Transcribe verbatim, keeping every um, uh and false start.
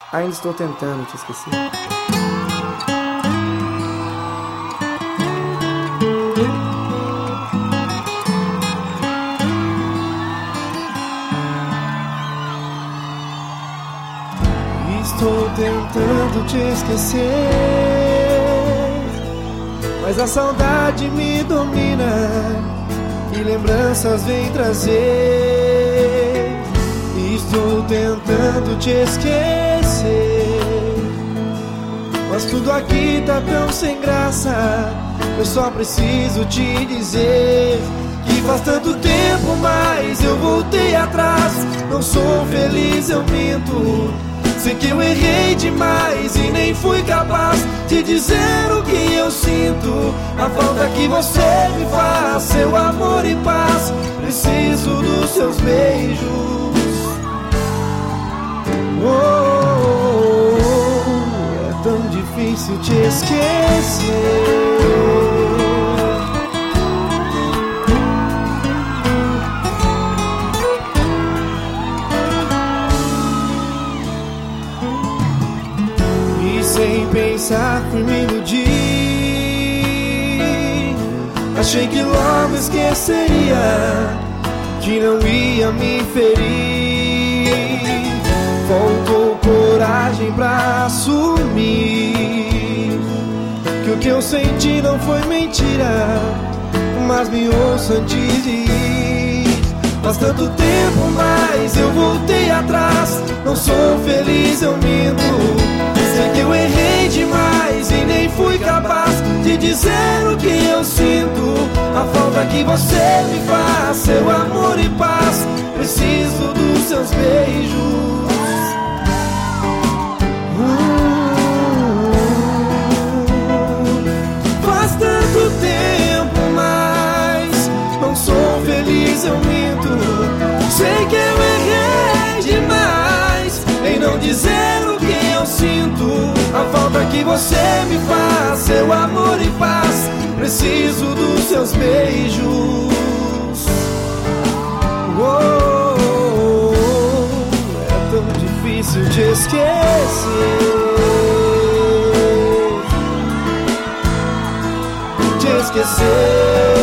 Ainda estou tentando te esquecer. Estou tentando te esquecer, mas a saudade me domina e lembranças vêm trazer. Estou tentando te esquecer, mas tudo aqui tá tão sem graça. Eu só preciso te dizer que faz tanto tempo, mas eu voltei atrás. Não sou feliz, eu minto. Sei que eu errei demais e nem fui capaz de dizer o que eu sinto. A falta que você me faz, seu amor e paz. Preciso dos seus beijos. Oh, oh, oh, é tão difícil te esquecer. Sem pensar fui me iludir. Achei que logo esqueceria, que não ia me ferir. Faltou coragem pra assumir que o que eu senti não foi mentira. Mas me ouça antes de ir. Faz tanto tempo, mas eu voltei atrás. Não sou feliz, eu minto. Sei que eu errei demais e nem fui capaz de dizer o que eu sinto. A falta que você me faz, seu amor e paz. Preciso dos seus beijos. uh, Faz tanto tempo, mas não sou feliz, eu minto. Sei que eu errei demais em não dizer o que eu sinto. A falta que você me faz, seu amor e paz. Preciso dos seus beijos. Oh, oh, oh, é tão difícil de esquecer. De esquecer.